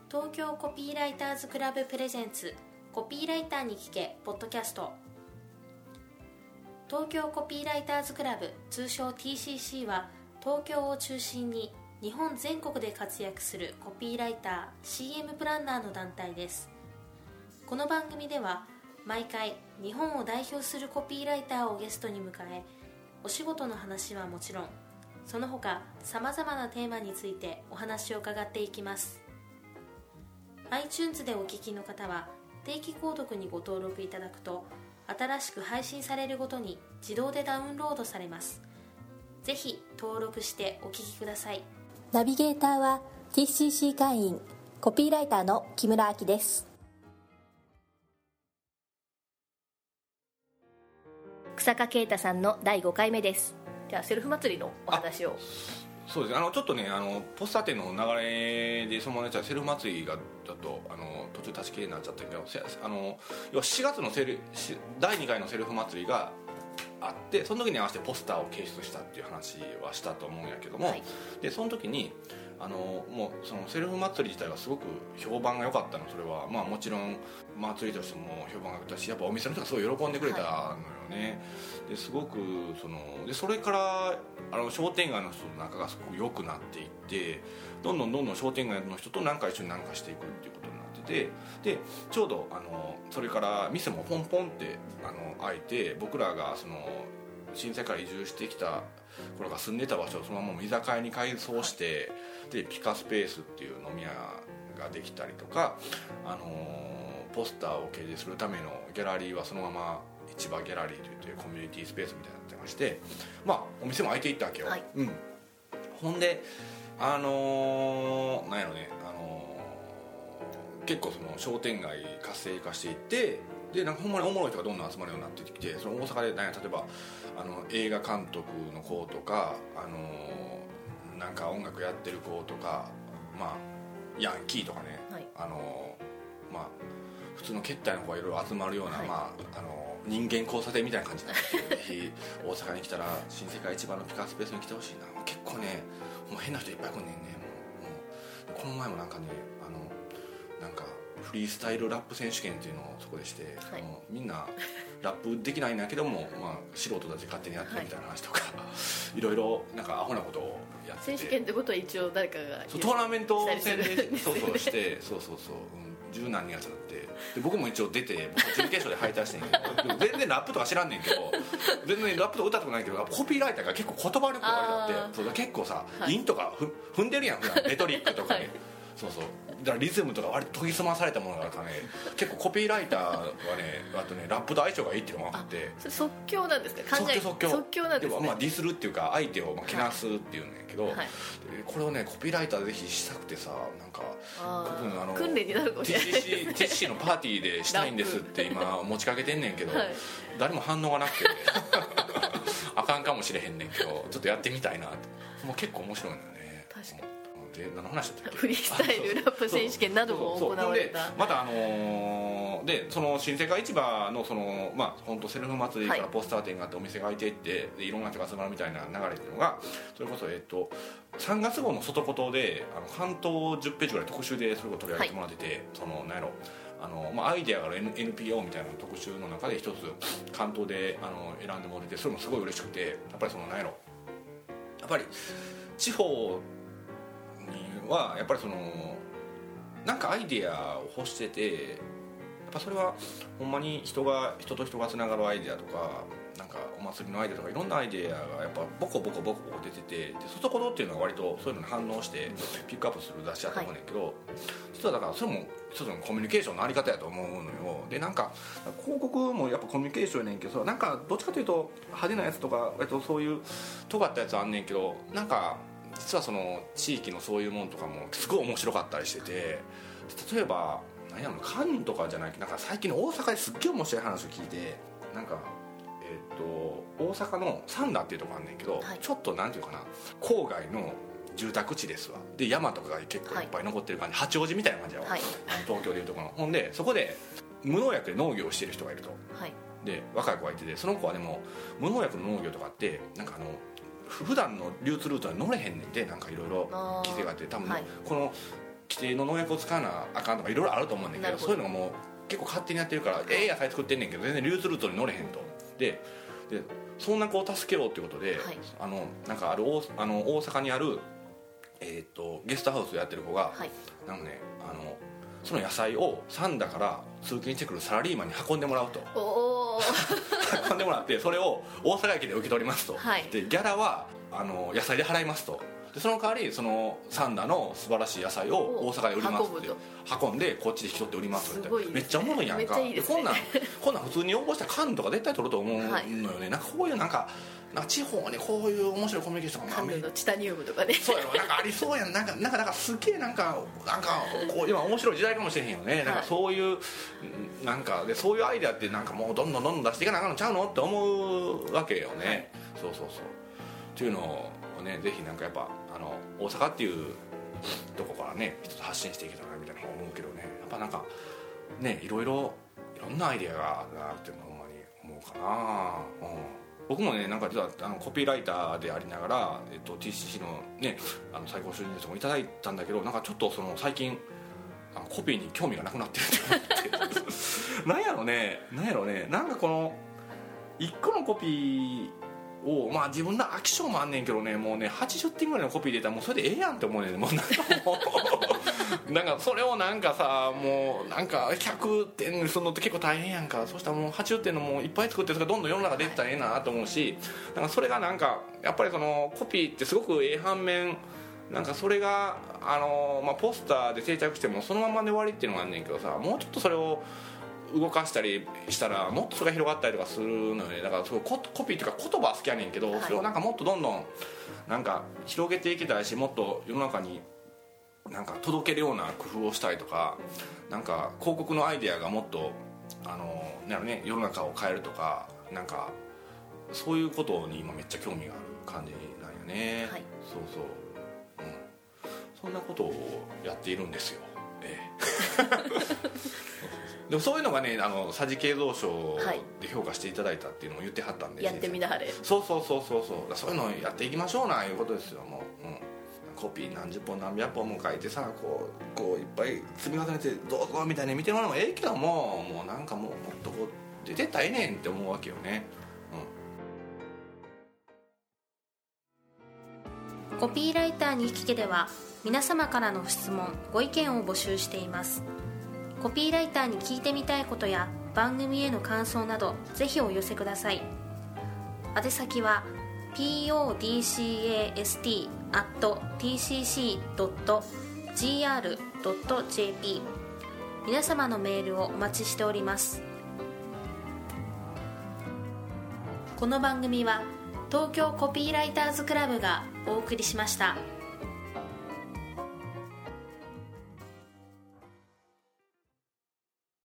東京コピーライターズクラブプレゼンツコピーライターに聞けポッドキャスト。東京コピーライターズクラブ、通称 TCC は東京を中心に日本全国で活躍するコピーライター、CM プランナーの団体です。この番組では毎回日本を代表するコピーライターをゲストに迎え、お仕事の話はもちろんその他さまざまなテーマについてお話を伺っていきます。 iTunes でお聞きの方は定期購読にご登録いただくと、新しく配信されるごとに自動でダウンロードされます。ぜひ登録してお聞きください。 ナビゲーターは TCC 会員コピーライターの木村明です。草加啓太さんの第5回目です。じゃあセルフ祭りのお話を。 そうですね、ちょっとねポスター店の流れでそのままやったらセルフ祭りがだと途中立ち切れになっちゃったけど、要は7月の第2回のセルフ祭りがあって、その時に合わせてポスターを掲出したっていう話はしたと思うんやけども、はい、でその時にもうそのセルフ祭り自体がすごく評判が良かったの。それはまあもちろん祭りとしても評判が良かったし、やっぱお店の人がすごい喜んでくれたのよね、はい、ですごくそれから商店街の人の仲がすごく良くなっていって、どんどん商店街の人と一緒に何かしていくっていうことになってて、でちょうどそれから店もポンポンって開いて、僕らが新世界移住してきた頃が住んでた場所をそのまま居酒屋に改装して、でピカスペースっていう飲み屋ができたりとか、ポスターを掲示するためのギャラリーはそのまま市場ギャラリーというコミュニティスペースみたいになってまして、まあお店も開いていったわけよ、はい、ほんでなんやろね、結構商店街活性化していって、でなんかほんまにおもろい人がどんどん集まるようになってきて、その大阪で例えば映画監督の子とかなんか音楽やってる子とか、まあヤンキーとかね、はい、まあ普通の接待の子がいろいろ集まるような、はい、まあ人間交差点みたいな感じになってぜひ大阪に来たら新世界一番のピカスペースに来てほしいな。結構ねもう変な人いっぱい来んねんね。もうこの前もなんかねなんかフリースタイルラップ選手権っていうのをそこでして、はい、みんなラップできないんだけども、まあ、素人たち勝手にやってるみたいな話とか、はい、いろいろなんかアホなことをやってて、 選手権ってことは一応誰かがトーナメント戦でそうして、十何人集まって、で僕も一応出て、僕準決勝で敗退してんけど全然ラップとか知らんねんけど、全然ラップとか歌とかないけど、コピーライターが結構言葉力があって、結構さ、はい、韻とか踏んでるやん普段レトリックとかね、はい、そうだからリズムとか割と研ぎ澄まされたものがあるからね、結構コピーライターはねあとねラップと相性がいいっていうのが分かって、 即興なんですか？即興なんですね。 まあディスるっていうか相手をけなすっていうんだけど、はい、これをねコピーライターでぜひしたくてさ、なんか訓練になるかもしれないですね。 TCC のパーティーでしたいんですって今持ちかけてんねんけど、はい、誰も反応がなくてあかんかもしれへんねんけど、ちょっとやってみたいなって。もう結構面白いのよね。確かに。で何の話だったっけ？ フリースタイルラップ選手権なども行われた。 またでその新世界市場のまあ本当セルフ祭りからポスター店があってお店が開いていって、でいろんな人が集まるみたいな流れっていうのが、それこそ3月号の外ことで関東10ページぐらい特集でそれを取り上げてもらってて、なんやろまあ、アイデアがある NPO みたいな特集の中で一つ関東で選んでもらって、それもすごい嬉しくて、やっぱりなんやろ、やっぱり地方にはやっぱりなんかアイデアを欲してて、やっぱそれはほんまに人と人がつながるアイデアとか、なんかお祭りのアイデアとかいろんなアイデアがやっぱボコボコ出てて、で外コドっていうのは割とそういうのに反応してピックアップする雑誌だと思うねんけど、はい、実はだからそれも一つのコミュニケーションのあり方やと思うのよ。でなんか広告もやっぱコミュニケーションやねんけど、なんかどっちかというと派手なやつとか割とそういう尖ったやつあんねんけど、なんか実は地域のそういうものとかもすごい面白かったりしてて、例えば何やろカンとかじゃないけど、なんか最近の大阪ですっげえ面白い話を聞いて、なんか大阪の三田っていうとこあんねんけど、はい、ちょっとなんていうかな、郊外の住宅地ですわ。で山とかが結構いっぱい残ってる感じ、はい、八王子みたいな感じやわ、はい、東京でいうところの。ほんでそこで無農薬で農業をしてる人がいると、はい、で若い子がいてて、その子はでも無農薬の農業とかってなんか普段の流通ルートに乗れへんねんで、なんかいろいろ規制があって、多分、はい、この規定の農薬を使わなあかんとかいろいろあると思うんだけど、そういうのがもう結構勝手にやってるから野菜作ってんねんけど全然流通ルートに乗れへんと。でそんな子を助けようということで、なんか大阪にある、ゲストハウスをやってる子が、なんかねその野菜を三田から通勤してくるサラリーマンに運んでもらうと運んでもらってそれを大阪駅で受け取りますと、でギャラは野菜で払いますと、でその代わりその三田の素晴らしい野菜を大阪で売りますって運んでこっちで引き取って売りますって、めっちゃおもろいやんか。 いいですね、 こんなん普通に応募したら缶とか絶対取ると思うのよね、なんかこういうなんか地方にこういう面白いコミュニケーションがカンヌのチタニウムとかね、 そうやろ、なんかありそうやん、なんかすげえなんかこう今面白い時代かもしれへんよね、なんかそういうなんかでそういうアイデアってなんかもうどんどん出していかなあかんのちゃうのって思うわけよね、そうっていうのをね、ぜひなんかやっぱ大阪っていうとこからね一つ発信していけたらなみたいな思うけどね、やっぱなんかねいろんなアイデアがあるなってほんまに思うかな、僕もねなんか実はコピーライターでありながら、TCC のね最高収入賞もいただいたんだけど、なんかちょっとその最近コピーに興味がなくなってるって思ってなんやろねなんかこの1個のコピーを自分の飽き性もあんねんけどね、もうね80点ぐらいのコピー出たらもうそれでええやんって思うねん、もうなんかもうなんかそれをなんかさもうなんか100点にするのって結構大変やんか。そしたらもう80点のもういっぱい作ってそれがどんどん世の中出てたらええなと思うし、なんかそれがなんかやっぱりそのコピーってすごくええ反面なんかそれがポスターで定着してもそのままで終わりっていうのがあんねんけどさ、もうちょっとそれを動かしたりしたらもっとそれが広がったりとかするのよね。だからすごいコピーっていうか言葉は好きやねんけど、それをなんかもっとどんどんなんか広げていけたいし、もっと世の中になんか届けるような工夫をしたりとか、なんか広告のアイデアがもっと世の中を変えるとか、なんかそういうことに今めっちゃ興味がある感じなんよね、そんなことをやっているんですよ、でもそういうのがね佐治慶三賞で評価していただいたっていうのも言ってはったんで、 やってみなはれ、 そういうのをやっていきましょうないうことですよ。もう、コピー何十本何百本も書いてさこういっぱい積み重ねてどうぞみたいに見てもらうのもええけどもうなんかもっとこう出てったらええねんって思うわけよね、 コピーライターに聞けでは皆様からの質問ご意見を募集しています。コピーライターに聞いてみたいことや番組への感想などぜひお寄せください。宛先は podcast@tcc.gr.jp 皆様のメールをお待ちしております。この番組は東京コピーライターズクラブがお送りしました。